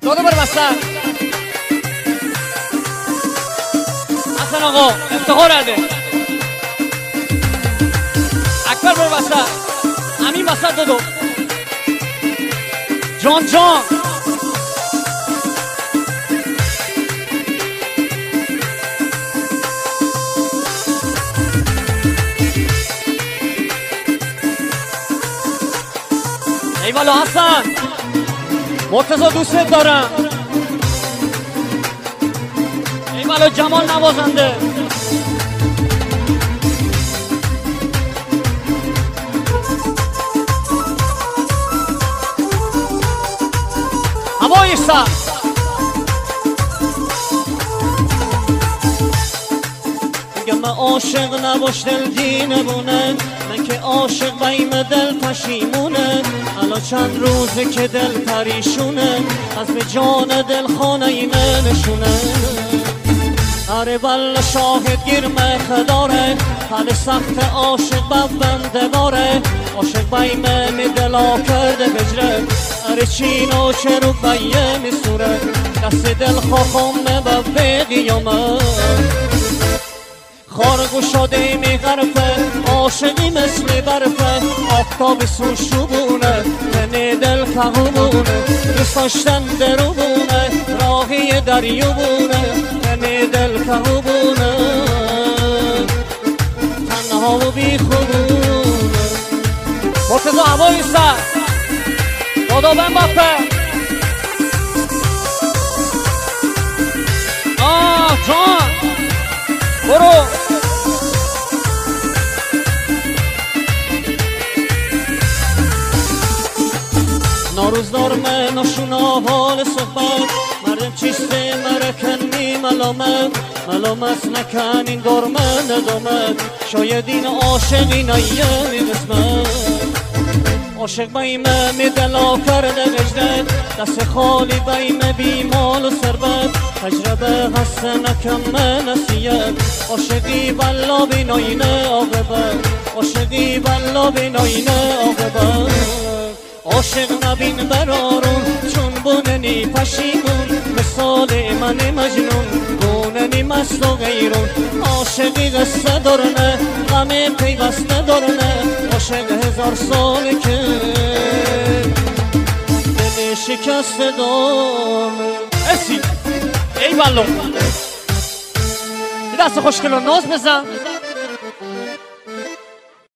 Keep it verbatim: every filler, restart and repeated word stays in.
داده بر بستن حسن آقا افتخار عده اکبر بر بستن امین بستن دادو جان جان ای والا حسن مرتضی دوستت دارم ای والا جمال نوازنده هوایش سر میگم من عاشق نباش دل دینمونه من که عاشق بیم دل پشیمونه الان چند روزه که دل پریشونه از به جان دل خانه ایمه نشونه اره بله شاهد گیرمه خداره حال سخت عاشق ببنده باره عاشق بیمه می دلا کرده بجره اره چین و چرو بیه می سوره دست دل خواخمه ببه قیامه خارگو شده می غرفه عاشقی مثل برفه آفتاب سوشوبونه من دل فهمونه دوست داشتن دروبونه راهی دریوبونه من دل فهمونه تنها و بی خوبونه مرتضی هوایی سر دادا بن باپه آه جان برو ناروزدار من نشونا حال صحبت مردم چیسته مرکنی ملامت ملامت نکن این دار من ندامت شاید این عاشقی نیمی قسمت عاشق بیمه می دلا کرده وجدت دست خالی بیمه بیمال و ثروت تجربه هست نکمه نصیحت عاشقی بلا بیناینه عاقبت عاشقی بلا بیناینه عاقبت عاشق نبین برارون چون بوننی پشیمون مثال من مجنون بوننی مست و غیرون عاشقی قصه دارنه غم پیوسته دارنه عاشق هزار سال که دل شکست دارنه اسی ای والله یه دست خوشگل و ناز بزن